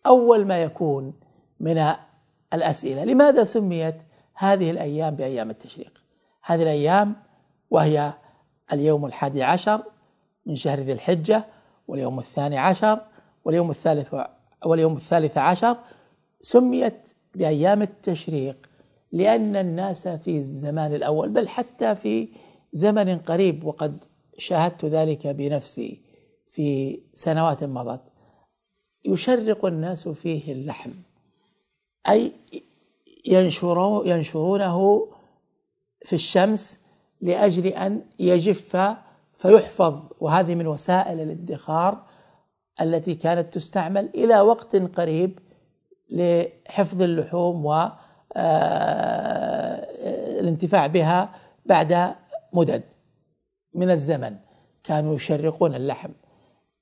أول ما يكون من الأسئلة: لماذا سميت هذه الأيام بأيام التشريق؟ هذه الأيام وهي اليوم 11 من شهر ذي الحجة، واليوم 12 واليوم 13 سميت بأيام التشريق لأن الناس في الزمان الأول، بل حتى في زمن قريب، وقد شاهدت ذلك بنفسي في سنوات مضت، يشرق الناس فيه اللحم، أي ينشرونه في الشمس لأجل أن يجف فيحفظ. وهذه من وسائل الادخار التي كانت تستعمل إلى وقت قريب لحفظ اللحوم والانتفاع بها بعد مدد من الزمن. كانوا يشرقون اللحم